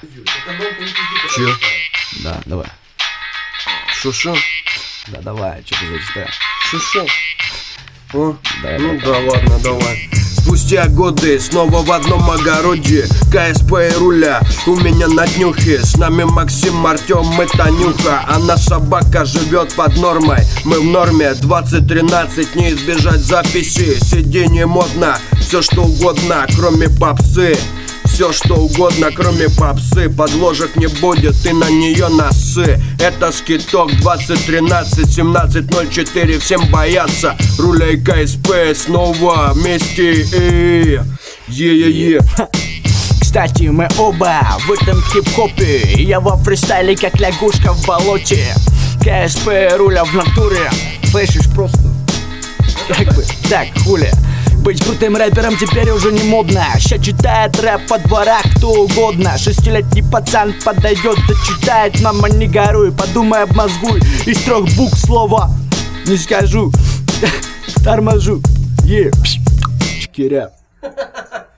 Че? Да, давай. Шо? Да, давай, что ты зачитаешь? Шо? О, Давай, ну братан. да, ладно, давай. Спустя годы снова в одном огороде, КСП и руля у меня на днюхе. С нами Максим, Артем и Танюха. Она собака живет под нормой, мы в норме. 20-13, не избежать записи. Сиденье модно, все что угодно, кроме попсы. Все что угодно, кроме попсы. Подложек не будет, ты на нее носы. Это скиток 2013 1704. Всем боятся руля и КСП снова вместе. Е-е-е. Кстати, мы оба в этом хип-хопе. Я во фристайле, как лягушка в болоте. КСП руля в натуре. Слышишь, просто как бы так, хули. Быть крутым рэпером теперь уже не модно. Ща читает рэп во дворах кто угодно. 6-летний пацан подойдет, зачитает. Мама, не горюй, подумай, обмозгуй. Из 3 букв слова не скажу. Торможу. Чикиря.